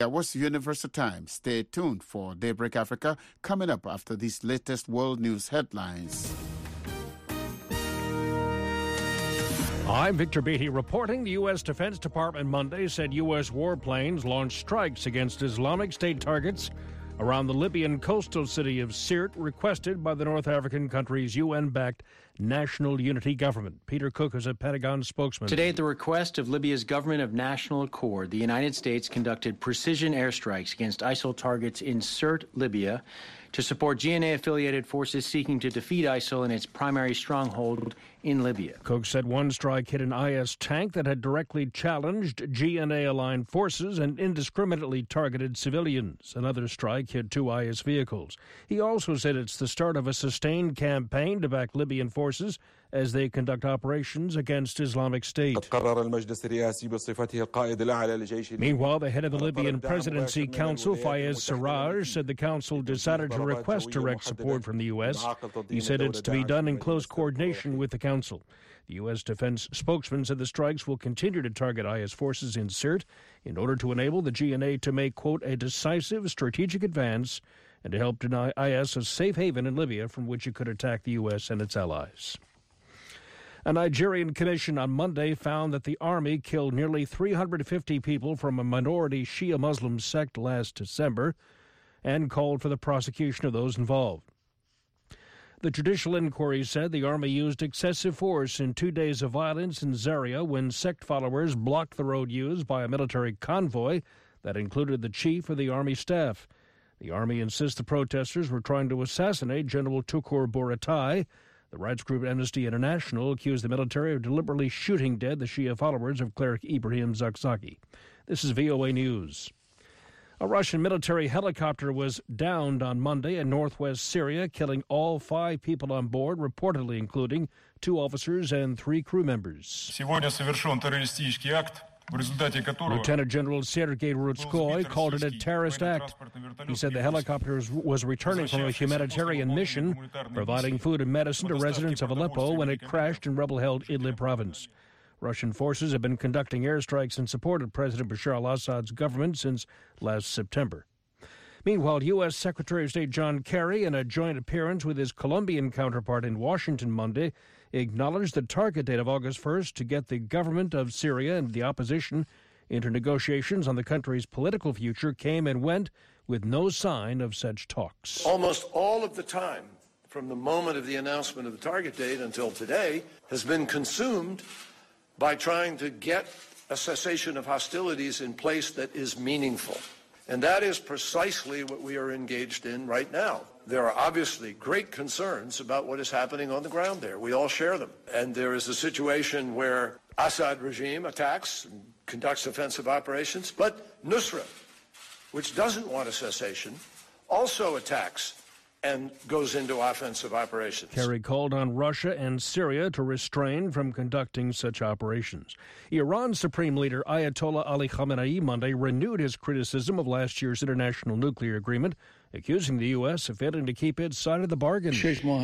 That was Universal Time. Stay tuned for Daybreak Africa coming up after these latest world news headlines. I'm Victor Beatty reporting. The U.S. Defense Department Monday said U.S. warplanes launched strikes against Islamic State targets around the Libyan coastal city of Sirte, requested by the North African country's UN-backed National Unity Government. Peter Cook is a Pentagon spokesman. Today, at the request of Libya's Government of National Accord, the United States conducted precision airstrikes against ISIL targets in Sirte, Libya, to support GNA-affiliated forces seeking to defeat ISIL in its primary stronghold in Libya. Cook said one strike hit an IS tank that had directly challenged GNA-aligned forces and indiscriminately targeted civilians. Another strike hit 2 IS vehicles. He also said it's the start of a sustained campaign to back Libyan forces as they conduct operations against Islamic State. Meanwhile, the head of the Libyan Presidency Council, Fayez Sarraj, said the council decided to request direct support from the U.S. He said it's to be done in close coordination with the council. The U.S. defense spokesman said the strikes will continue to target IS forces in Sirte in order to enable the GNA to make, quote, a decisive strategic advance and to help deny IS a safe haven in Libya from which it could attack the U.S. and its allies. A Nigerian commission on Monday found that the army killed nearly 350 people from a minority Shia Muslim sect last December and called for the prosecution of those involved. The judicial inquiry said the army used excessive force in 2 days of violence in Zaria when sect followers blocked the road used by a military convoy that included the chief of the army staff. The army insists the protesters were trying to assassinate General Tukur Buratai. The rights group Amnesty International accused the military of deliberately shooting dead the Shia followers of cleric Ibrahim Zakzaki. This is VOA News. A Russian military helicopter was downed on Monday in northwest Syria, killing all 5 people on board, reportedly including 2 officers and 3 crew members. Lieutenant General Sergei Rutskoy called it a terrorist act. He said the helicopter was returning from a humanitarian mission, providing food and medicine to residents of Aleppo when it crashed in rebel-held Idlib province. Russian forces have been conducting airstrikes in support of President Bashar al-Assad's government since last September. Meanwhile, U.S. Secretary of State John Kerry, in a joint appearance with his Colombian counterpart in Washington Monday, acknowledged the target date of August 1st to get the government of Syria and the opposition into negotiations on the country's political future came and went with no sign of such talks. Almost all of the time from the moment of the announcement of the target date until today has been consumed by trying to get a cessation of hostilities in place that is meaningful. And that is precisely what we are engaged in right now. There are obviously great concerns about what is happening on the ground there. We all share them. And there is a situation where Assad regime attacks and conducts offensive operations, but Nusra, which doesn't want a cessation, also attacks and goes into offensive operations. Kerry called on Russia and Syria to restrain from conducting such operations. Iran's supreme leader Ayatollah Ali Khamenei Monday renewed his criticism of last year's international nuclear agreement, accusing the U.S. of failing to keep its side of the bargain.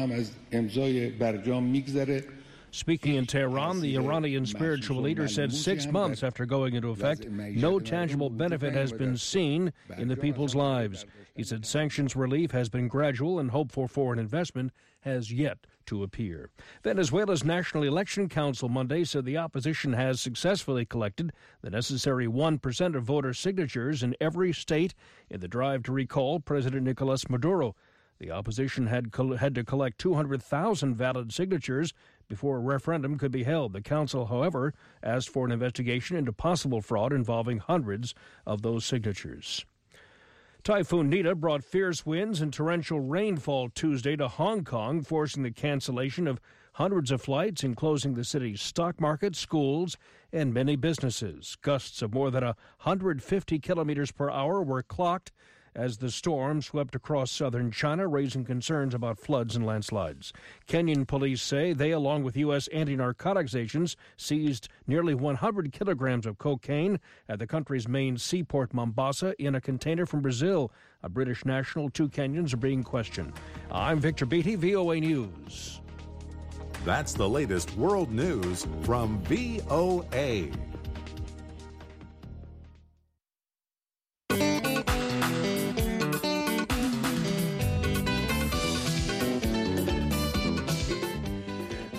Speaking in Tehran, the Iranian spiritual leader said 6 months after going into effect, no tangible benefit has been seen in the people's lives. He said sanctions relief has been gradual and hope for foreign investment has yet to appear. Venezuela's National Election Council Monday said the opposition has successfully collected the necessary 1% of voter signatures in every state in the drive to recall President Nicolas Maduro. The opposition had to collect 200,000 valid signatures before a referendum could be held. The council, however, asked for an investigation into possible fraud involving hundreds of those signatures. Typhoon Nita brought fierce winds and torrential rainfall Tuesday to Hong Kong, forcing the cancellation of hundreds of flights and closing the city's stock market, schools, and many businesses. Gusts of more than 150 kilometers per hour were clocked as the storm swept across southern China, raising concerns about floods and landslides. Kenyan police say they, along with U.S. anti-narcotics agents, seized nearly 100 kilograms of cocaine at the country's main seaport, Mombasa, in a container from Brazil. A British national, 2 Kenyans are being questioned. I'm Victor Beatty, VOA News. That's the latest world news from VOA.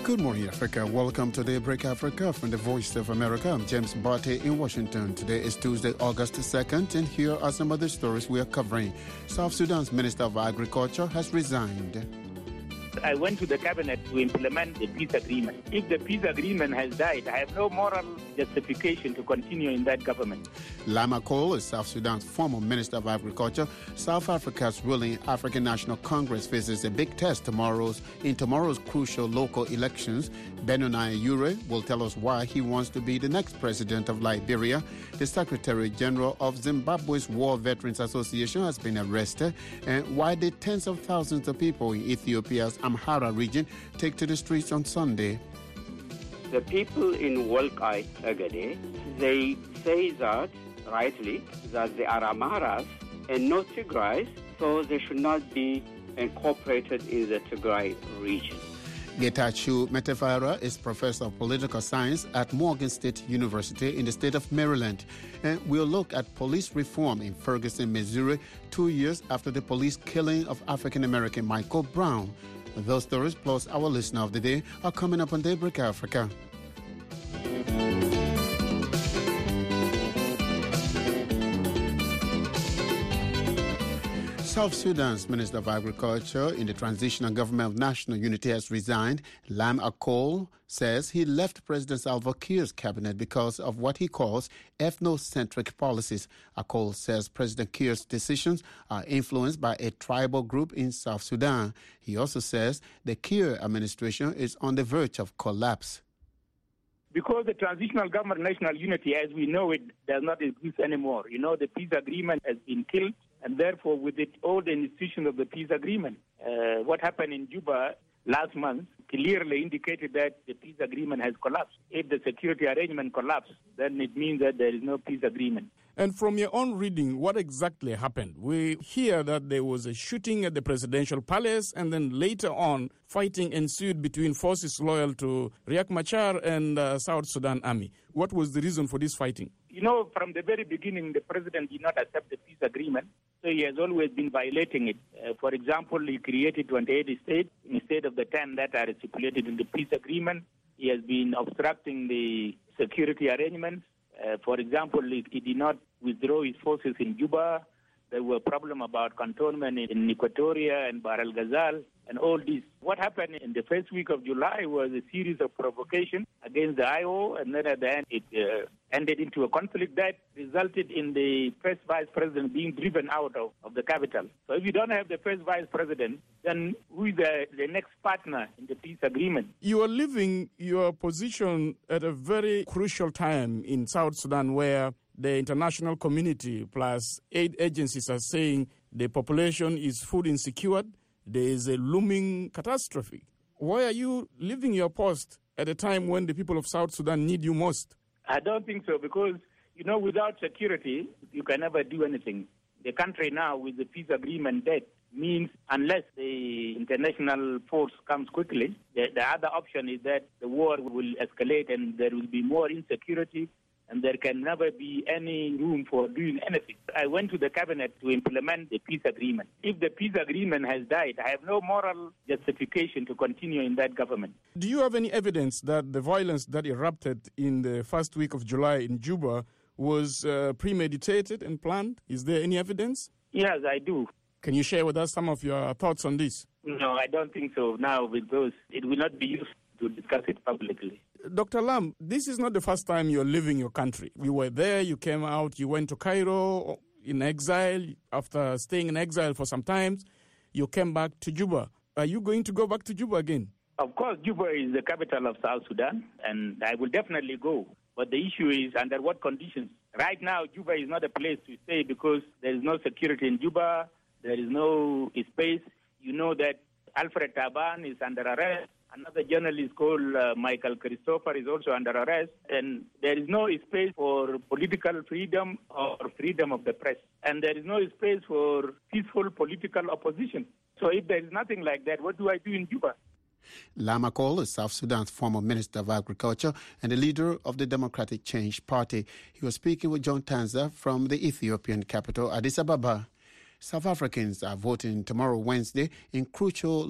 Good morning, Africa. Welcome to Daybreak Africa from the Voice of America. I'm James Barty in Washington. Today is Tuesday, August 2nd, and here are some of the stories we are covering. South Sudan's Minister of Agriculture has resigned. I went to the cabinet to implement the peace agreement. If the peace agreement has died, I have no moral justification to continue in that government. Lama Cole is South Sudan's former Minister of Agriculture. South Africa's ruling African National Congress faces a big test in tomorrow's crucial local elections. Benoni Ure will tell us why he wants to be the next president of Liberia. The Secretary General of Zimbabwe's War Veterans Association has been arrested, and why did tens of thousands of people in Ethiopia's Amhara region take to the streets on Sunday? The people in Wolkai Agade, they say that, rightly, that they are Amharas and not Tigray, so they should not be incorporated in the Tigray region. Getachew Metefara is professor of political science at Morgan State University in the state of Maryland. And we'll look at police reform in Ferguson, Missouri, 2 years after the police killing of African-American Michael Brown. Those stories, plus our listener of the day, are coming up on Daybreak Africa. South Sudan's Minister of Agriculture in the Transitional Government of National Unity has resigned. Lam Akol says he left President Salva Kiir's cabinet because of what he calls ethnocentric policies. Akol says President Kiir's decisions are influenced by a tribal group in South Sudan. He also says the Kiir administration is on the verge of collapse. Because the Transitional Government of National Unity, as we know it, does not exist anymore. You know, the peace agreement has been killed, and therefore, with it, all the institutions of the peace agreement. What happened in Juba last month clearly indicated that the peace agreement has collapsed. If the security arrangement collapsed, then it means that there is no peace agreement. And from your own reading, what exactly happened? We hear that there was a shooting at the presidential palace, and then later on, fighting ensued between forces loyal to Riek Machar and South Sudan Army. What was the reason for this fighting? You know, from the very beginning, the president did not accept the peace agreement, so he has always been violating it. For example, he created 28 states instead of the 10 that are stipulated in the peace agreement. He has been obstructing the security arrangements. For example, he did not withdraw his forces in Juba. There were problems about cantonment in Equatoria and Bahr el Ghazal and all this. What happened in the first week of July was a series of provocations against the IO, and then at the end it ended into a conflict that resulted in the first vice president being driven out of the capital. So if you don't have the first vice president, then who is the next partner in the peace agreement? You are leaving your position at a very crucial time in South Sudan where the international community plus aid agencies are saying the population is food insecure. There is a looming catastrophe. Why are you leaving your post at a time when the people of South Sudan need you most? I don't think so, because, you know, without security, you can never do anything. The country now, with the peace agreement dead, means unless the international force comes quickly, the other option is that the war will escalate and there will be more insecurity, and there can never be any room for doing anything. I went to the cabinet to implement the peace agreement. If the peace agreement has died, I have no moral justification to continue in that government. Do you have any evidence that the violence that erupted in the first week of July in Juba was premeditated and planned? Is there any evidence? Yes, I do. Can you share with us some of your thoughts on this? No, I don't think so now, because it will not be useful to discuss it publicly. Dr. Lam, this is not the first time you're leaving your country. You were there, you came out, you went to Cairo in exile. After staying in exile for some time, you came back to Juba. Are you going to go back to Juba again? Of course, Juba is the capital of South Sudan, and I will definitely go. But the issue is under what conditions. Right now, Juba is not a place to stay because there is no security in Juba. There is no space. You know that Alfred Taban is under arrest. Another journalist called Michael Christopher is also under arrest. And there is no space for political freedom or freedom of the press. And there is no space for peaceful political opposition. So if there is nothing like that, what do I do in Juba? Lama Cole is South Sudan's former Minister of Agriculture and the leader of the Democratic Change Party. He was speaking with John Tanza from the Ethiopian capital, Addis Ababa. South Africans are voting tomorrow, Wednesday, in crucial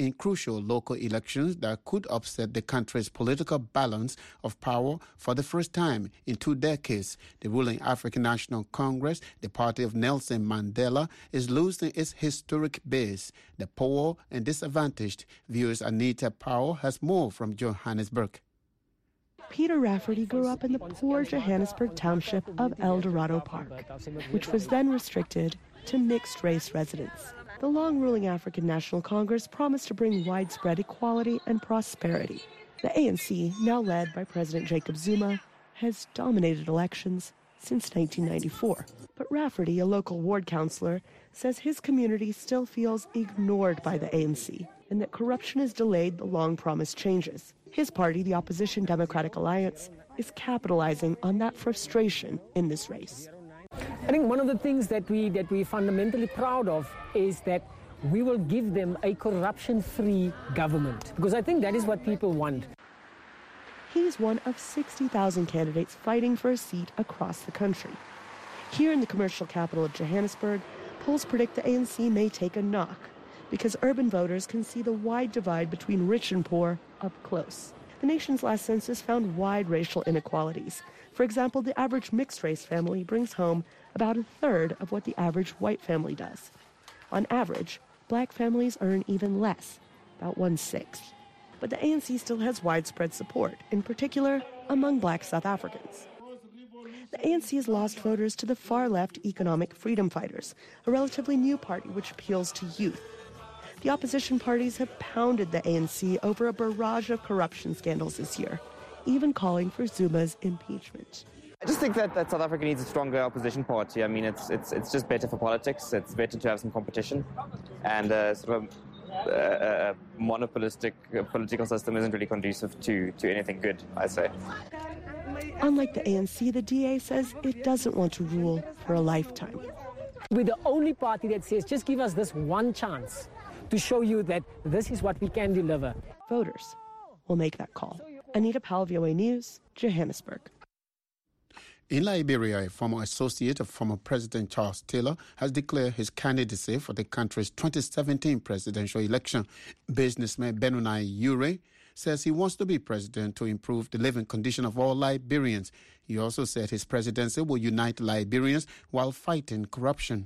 local elections that could upset the country's political balance of power for the first time in 2 decades. The ruling African National Congress, the party of Nelson Mandela, is losing its historic base. The poor and disadvantaged viewers Anita Powell has more from Johannesburg. Peter Rafferty grew up in the poor Johannesburg township of El Dorado Park, which was then restricted to mixed-race residents. The long-ruling African National Congress promised to bring widespread equality and prosperity. The ANC, now led by President Jacob Zuma, has dominated elections since 1994. But Rafferty, a local ward councillor, says his community still feels ignored by the ANC and that corruption has delayed the long-promised changes. His party, the Opposition Democratic Alliance, is capitalizing on that frustration in this race. I think one of the things that we're fundamentally proud of is that we will give them a corruption-free government, because I think that is what people want. He's one of 60,000 candidates fighting for a seat across the country. Here in the commercial capital of Johannesburg, polls predict the ANC may take a knock because urban voters can see the wide divide between rich and poor up close. The nation's last census found wide racial inequalities. For example, the average mixed-race family brings home about a third of what the average white family does. On average, black families earn even less, about 1/6. But the ANC still has widespread support, in particular among black South Africans. The ANC has lost voters to the far-left Economic Freedom Fighters, a relatively new party which appeals to youth. The opposition parties have pounded the ANC over a barrage of corruption scandals this year, even calling for Zuma's impeachment. I just think that South Africa needs a stronger opposition party. I mean, it's just better for politics. It's better to have some competition. And sort of a monopolistic political system isn't really conducive to anything good, I say. Unlike the ANC, the DA says it doesn't want to rule for a lifetime. We're the only party that says, just give us this one chance to show you that this is what we can deliver. Voters will make that call. Anita Powell, VOA News, Johannesburg. In Liberia, a former associate of former President Charles Taylor has declared his candidacy for the country's 2017 presidential election. Businessman Benoni Ure says he wants to be president to improve the living condition of all Liberians. He also said his presidency will unite Liberians while fighting corruption.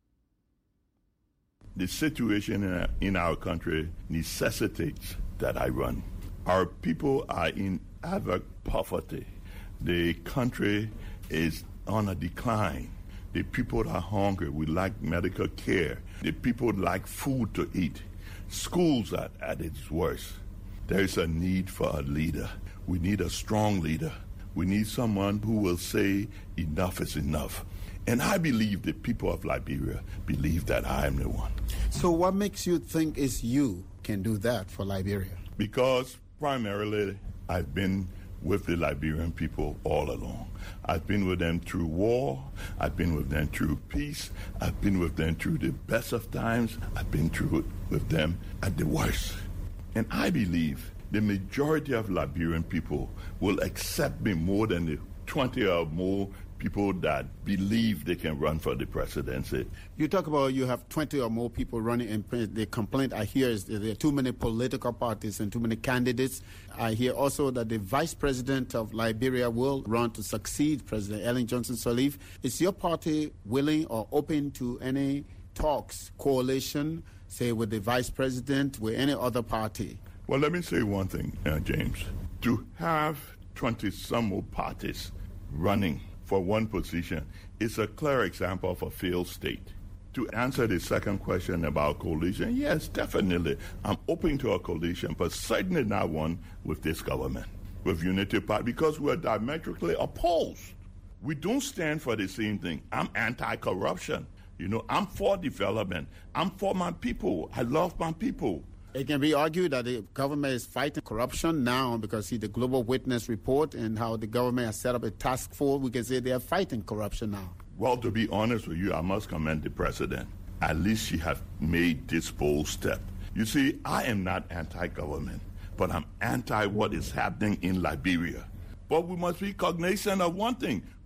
The situation in our country necessitates that I run. Our people are in avert poverty. The country is on a decline. The people are hungry. We lack medical care. The people lack food to eat. Schools are at its worst. There is a need for a leader. We need a strong leader. We need someone who will say enough is enough. And I believe the people of Liberia believe that I am the one. So what makes you think is you can do that for Liberia? Because primarily I've been with the Liberian people all along. I've been with them through war. I've been with them through peace. I've been with them through the best of times. I've been through with them at the worst. And I believe the majority of Liberian people will accept me more than the 20 or more people that believe they can run for the presidency. You talk about you have 20 or more people running, and the complaint I hear is that there are too many political parties and too many candidates. I hear also that the vice president of Liberia will run to succeed President Ellen Johnson Sirleaf. Is your party willing or open to any talks, coalition, say with the vice president, with any other party? Well, let me say one thing, James. To have 20-some more parties running for one position is a clear example of a failed state. To answer the second question about coalition, yes, definitely. I'm open to a coalition, but certainly not one with this government, with Unity Party, because we're diametrically opposed. We don't stand for the same thing. I'm anti-corruption. I'm for development. I'm for my people. I love my people. It can be argued that the government is fighting corruption now because see the Global Witness report and how the government has set up a task force. We can say they are fighting corruption now. Well, to be honest with you, I must commend the president. At least she has made this bold step. You see, I am not anti-government, but I'm anti what is happening in Liberia. But we must be cognizant of one thing.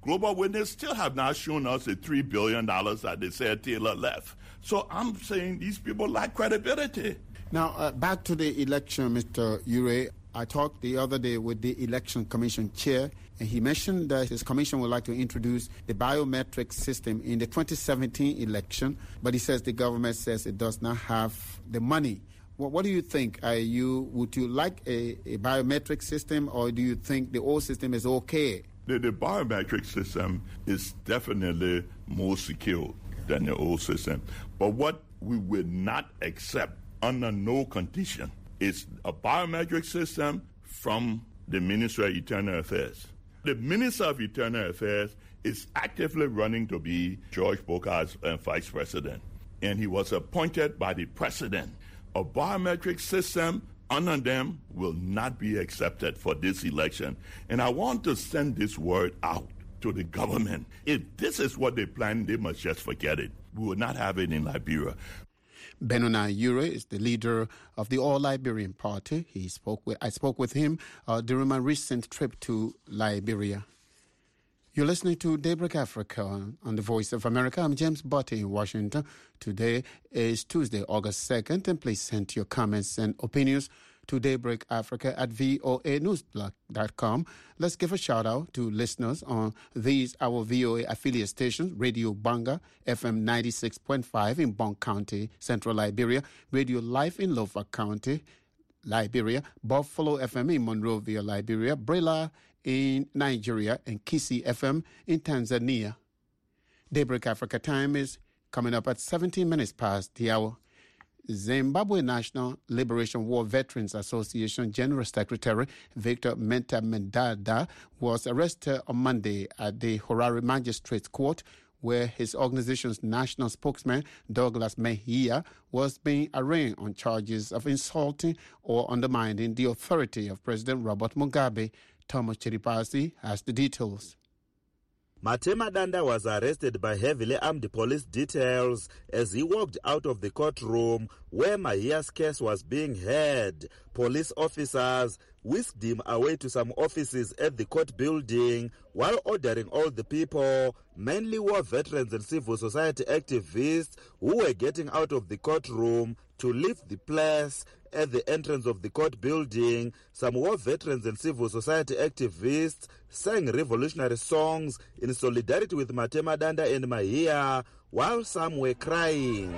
Global Witness still have not shown us the $3 billion that they said Taylor left. So I'm saying these people lack credibility. Now, back to the election, Mr. Ure. I talked the other day with the Election Commission chair, and he mentioned that his commission would like to introduce the biometric system in the 2017 election, but he says the government says it does not have the money. What do you think? Would you like a biometric system, or do you think the old system is okay? The biometric system is definitely more secure than the old system. But what we will not accept under no condition is a biometric system from the Ministry of Internal Affairs. The Minister of Internal Affairs is actively running to be George Bokar's vice president, and he was appointed by the president. A biometric system under them will not be accepted for this election. And I want to send this word out to the government. If this is what they plan, they must just forget it. We will not have it in Liberia. Benoni Ure is the leader of the All Liberian Party. I spoke with him during my recent trip to Liberia. You're listening to Daybreak Africa on the Voice of America. I'm James Botte in Washington. Today is Tuesday, August 2nd, and please send your comments and opinions to daybreakafrica@voanews.com. Let's give a shout-out to listeners on our VOA affiliate stations: Radio Banga, FM 96.5 in Bonk County, Central Liberia, Radio Life in Lofa County, Liberia, Buffalo FM in Monrovia, Liberia, Brela in Nigeria, and Kisi FM in Tanzania. Daybreak Africa time is coming up at 17 minutes past the hour. Zimbabwe National Liberation War Veterans Association General Secretary Victor Menta Mendada was arrested on Monday at the Harare Magistrates Court, where his organization's national spokesman, Douglas Mejia, was being arraigned on charges of insulting or undermining the authority of President Robert Mugabe. Thomas Chiripasi has the details. Matema Danda was arrested by heavily armed police details as he walked out of the courtroom where Mahia's case was being heard. Police officers whisked him away to some offices at the court building while ordering all the people, mainly war veterans and civil society activists who were getting out of the courtroom, to leave the place. At the entrance of the court building, some war veterans and civil society activists sang revolutionary songs in solidarity with Matema Danda and Mahia, while some were crying.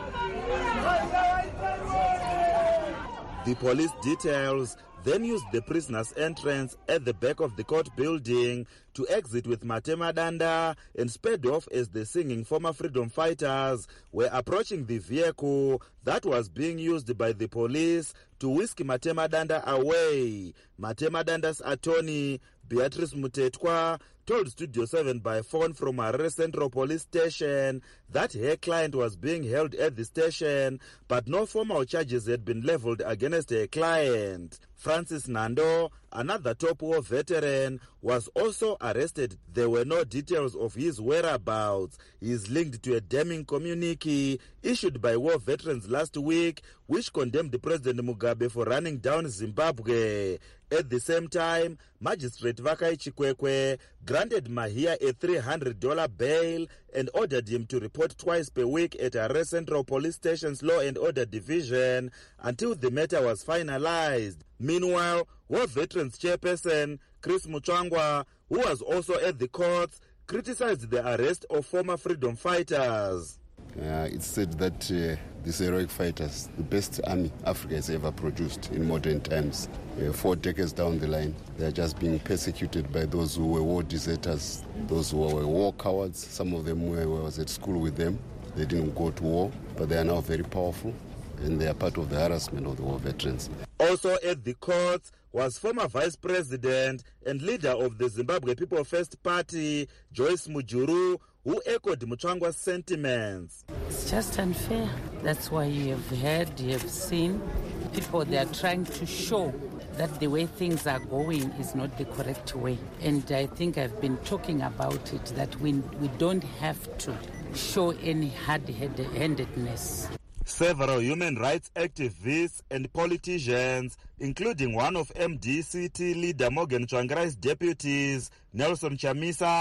The police details then used the prisoner's entrance at the back of the court building to exit with Matema Danda and sped off as the singing former freedom fighters were approaching the vehicle that was being used by the police to whisk Matema Danda away. Matema Danda's attorney, Beatrice Mutetwa, told Studio 7 by phone from Harare Central Police Station that her client was being held at the station, but no formal charges had been leveled against her client. Francis Nando, another top war veteran, was also arrested. There were no details of his whereabouts. He is linked to a damning communique issued by war veterans last week, which condemned President Mugabe for running down Zimbabwe. At the same time, Magistrate Vakai Chikwekwe granted Mahia a $300 bail and ordered him to report twice per week at Harare Central Police Station's Law and Order Division until the matter was finalized. Meanwhile, War Veterans Chairperson Chris Muchangwa, who was also at the courts, criticized the arrest of former freedom fighters. It's said that these heroic fighters, the best army Africa has ever produced in modern times, 4 decades down the line, they are just being persecuted by those who were war deserters, those who were war cowards. Some of them was at school with them. They didn't go to war, but they are now very powerful, and they are part of the harassment of the war veterans. Also at the courts was former Vice President and leader of the Zimbabwe People First Party, Joyce Mujuru, who echoed Muchangwa's sentiments. It's just unfair. That's why you have seen people, they are trying to show that the way things are going is not the correct way. And I think I've been talking about it, that we don't have to show any hard-handedness. Several human rights activists and politicians, including one of MDCT leader Morgan Tsvangarai's deputies, Nelson Chamisa,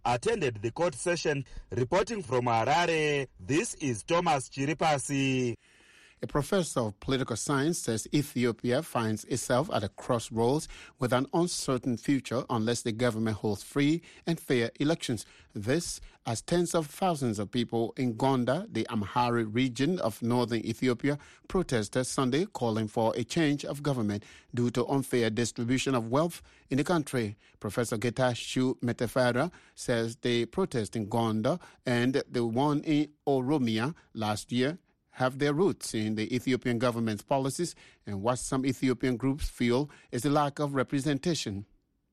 attended the court session. Reporting from Harare, this is Thomas Chiripasi. A professor of political science says Ethiopia finds itself at a crossroads with an uncertain future unless the government holds free and fair elections. This, as tens of thousands of people in Gondar, the Amhara region of northern Ethiopia, protested Sunday calling for a change of government due to unfair distribution of wealth in the country. Professor Getachew Metefera says the protest in Gondar and the one in Oromia last year have their roots in the Ethiopian government's policies and what some Ethiopian groups feel is the lack of representation.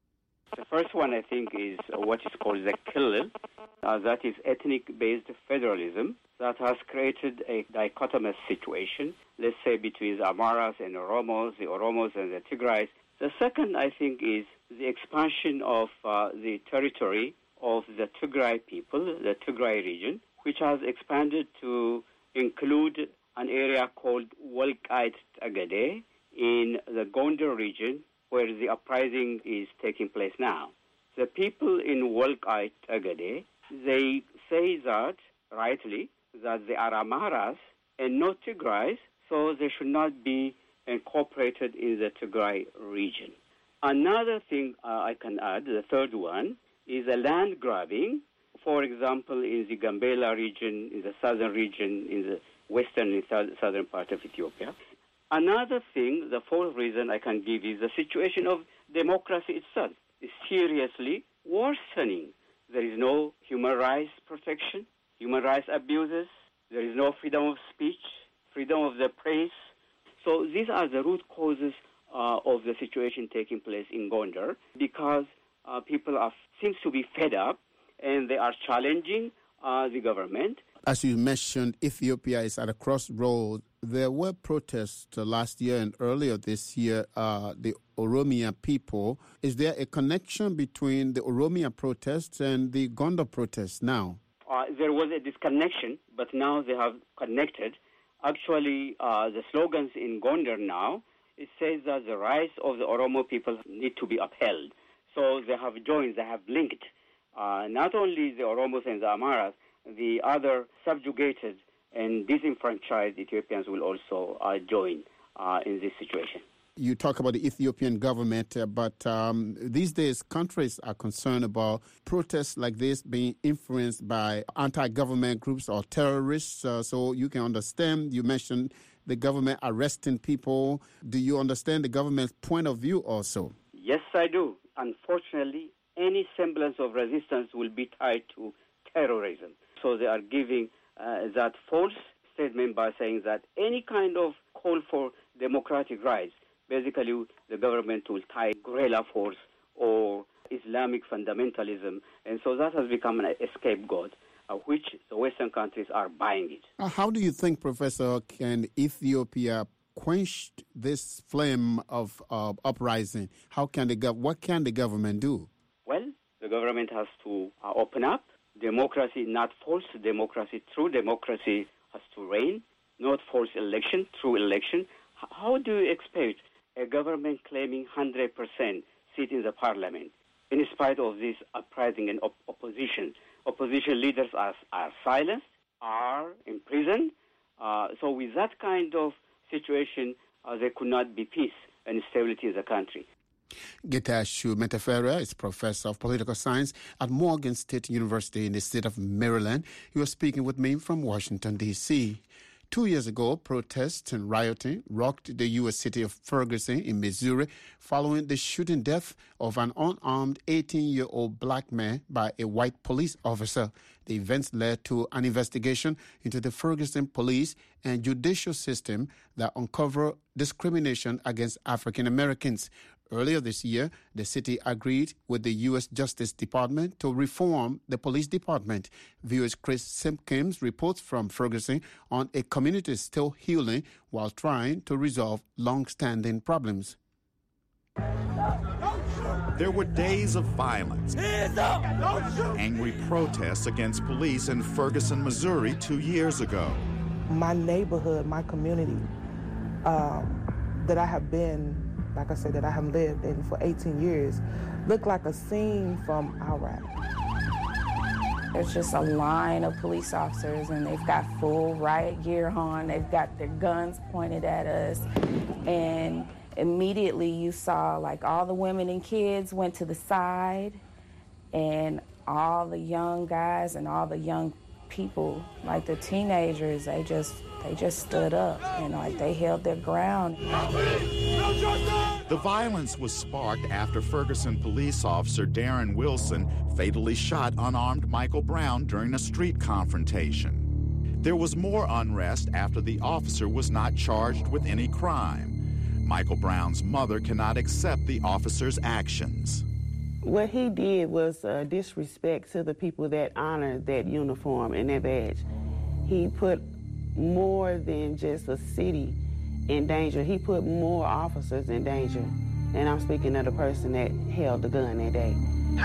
The first one, I think, is what is called the Killil. That is ethnic-based federalism that has created a dichotomous situation, let's say, between the Amaras and Oromos, the Oromos and the Tigrais. The second, I think, is the expansion of the territory of the Tigray people, the Tigray region, which has expanded to include an area called Walqait Agade in the Gondar region, where the uprising is taking place now. The people in Walqait Agade, they say that, rightly, that they are Amaras and not Tigrais, so they should not be incorporated in the Tigray region. Another thing I can add, the third one, is a land grabbing. For example, in the Gambela region, in the southern region, in the western and southern part of Ethiopia. Another thing, the fourth reason I can give is the situation of democracy itself is seriously worsening. There is no human rights protection, human rights abuses, there is no freedom of speech, freedom of the press. So these are the root causes of the situation taking place in Gondar, because people seems to be fed up and they are challenging the government. As you mentioned, Ethiopia is at a crossroads. There were protests last year and earlier this year, the Oromia people. Is there a connection between the Oromia protests and the Gondar protests now? There was a disconnection, but now they have connected. Actually, the slogans in Gondar now, it says that the rights of the Oromo people need to be upheld. So they have joined, they have linked. Not only the Oromos and the Amaras, the other subjugated and disenfranchised Ethiopians will also join in this situation. You talk about the Ethiopian government, but these days countries are concerned about protests like this being influenced by anti-government groups or terrorists. So you can understand, you mentioned the government arresting people. Do you understand the government's point of view also? Yes, I do. Unfortunately, any semblance of resistance will be tied to terrorism. So they are giving that false statement by saying that any kind of call for democratic rights, basically the government will tie guerrilla force or Islamic fundamentalism. And so that has become a scapegoat, which the Western countries are buying it. How do you think, Professor, can Ethiopia quench this flame of uprising? What can the government do? Well, the government has to open up. Democracy, not false democracy, true democracy has to reign, not false election, true election. How do you expect a government claiming 100% seat in the parliament in spite of this uprising and opposition? Opposition leaders are silenced, are imprisoned. So with that kind of situation, there could not be peace and stability in the country. Getachew Metefera is professor of political science at Morgan State University in the state of Maryland. He was speaking with me from Washington, D.C. 2 years ago, protests and rioting rocked the U.S. city of Ferguson in Missouri following the shooting death of an unarmed 18-year-old black man by a white police officer. The events led to an investigation into the Ferguson police and judicial system that uncovered discrimination against African Americans. Earlier this year, the city agreed with the U.S. Justice Department to reform the police department. VOA's Chris Simpkins reports from Ferguson on a community still healing while trying to resolve long-standing problems. There were days of violence, angry protests against police in Ferguson, Missouri 2 years ago. My neighborhood, my community that I have been, like I said, that I have lived in for 18 years, look like a scene from Iraq. There's just a line of police officers, and they've got full riot gear on. They've got their guns pointed at us. And immediately you saw, like, all the women and kids went to the side, and all the young guys and all the young people, like the teenagers, they just stood up and, like, they held their ground. The violence was sparked after Ferguson police officer Darren Wilson fatally shot unarmed Michael Brown during a street confrontation. There was more unrest after the officer was not charged with any crime. Michael Brown's mother cannot accept the officer's actions. What he did was disrespect to the people that honor that uniform and that badge. He put more than just a city in danger. He put more officers in danger. And I'm speaking of the person that held the gun that day.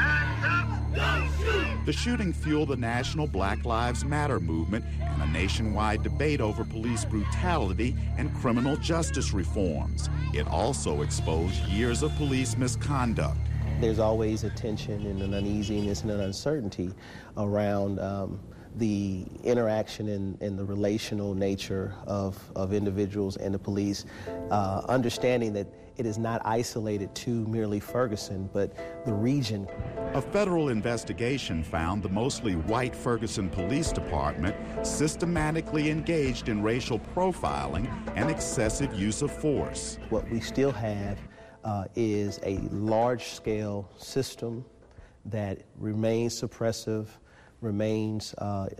The shooting fueled the national Black Lives Matter movement and a nationwide debate over police brutality and criminal justice reforms. It also exposed years of police misconduct. There's always a tension and an uneasiness and an uncertainty around the interaction and the relational nature of individuals and the police, understanding that it is not isolated to merely Ferguson, but the region. A federal investigation found the mostly white Ferguson Police Department systematically engaged in racial profiling and excessive use of force. What we still have is a large-scale system that remains suppressive, remains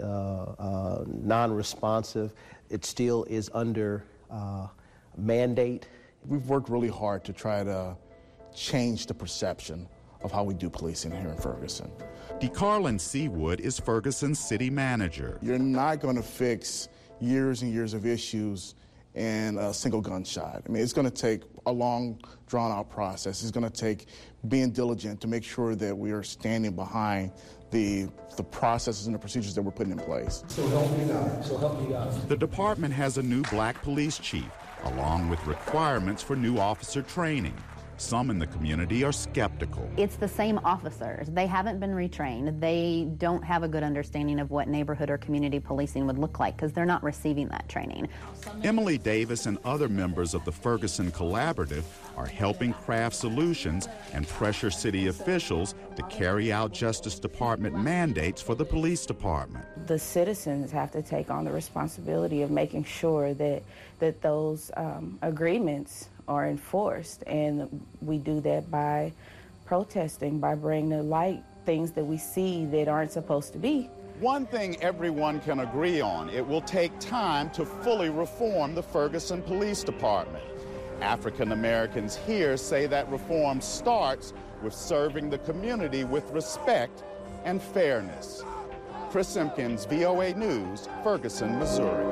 non-responsive. It still is under mandate. We've worked really hard to try to change the perception of how we do policing here in Ferguson. DeCarlin Seawood is Ferguson's city manager. You're not going to fix years and years of issues in a single gunshot. I mean, it's going to take a long, drawn-out process. It's going to take being diligent to make sure that we are standing behind the processes and the procedures that we're putting in place. So help me God. The department has a new black police chief, along with requirements for new officer training. Some in the community are skeptical. It's the same officers. They haven't been retrained. They don't have a good understanding of what neighborhood or community policing would look like because they're not receiving that training. Emily Davis and other members of the Ferguson Collaborative are helping craft solutions and pressure city officials to carry out Justice Department mandates for the police department. The citizens have to take on the responsibility of making sure that those agreements are enforced, and we do that by protesting, by bringing to light things that we see that aren't supposed to be. One thing everyone can agree on, it will take time to fully reform the Ferguson Police Department. African Americans here say that reform starts with serving the community with respect and fairness. Chris Simpkins, VOA News, Ferguson, Missouri.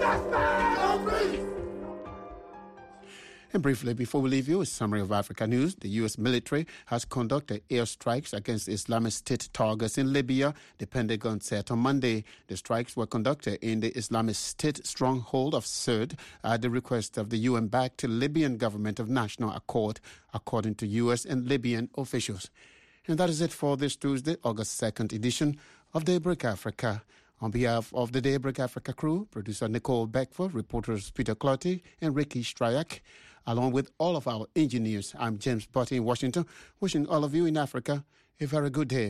And briefly, before we leave you, a summary of Africa news. The U.S. military has conducted airstrikes against Islamic State targets in Libya, the Pentagon said on Monday. The strikes were conducted in the Islamic State stronghold of Sirte at the request of the UN-backed Libyan government of national accord, according to U.S. and Libyan officials. And that is it for this Tuesday, August 2nd edition of Daybreak Africa. On behalf of the Daybreak Africa crew, producer Nicole Beckford, reporters Peter Clotty and Ricky Stryak, along with all of our engineers, I'm James Butty in Washington, wishing all of you in Africa a very good day.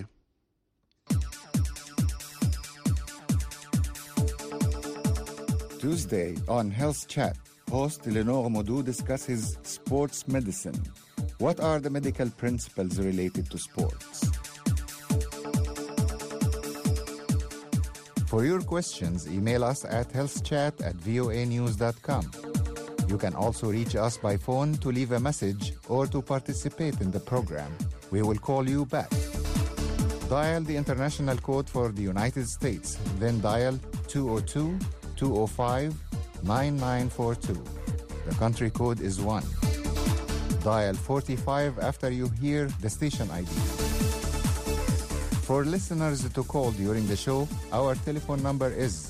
Tuesday on Health Chat, host Eleanor Modou discusses sports medicine. What are the medical principles related to sports? For your questions, email us at healthchat@voanews.com. You can also reach us by phone to leave a message or to participate in the program. We will call you back. Dial the international code for the United States, then dial 202-205-9942. The country code is 1. Dial 45 after you hear the station ID. For listeners to call during the show, our telephone number is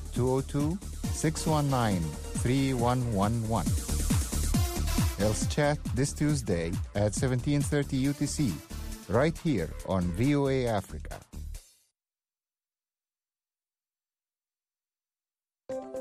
202-619-3111. Health Chat this Tuesday at 17:30 UTC, right here on VOA Africa.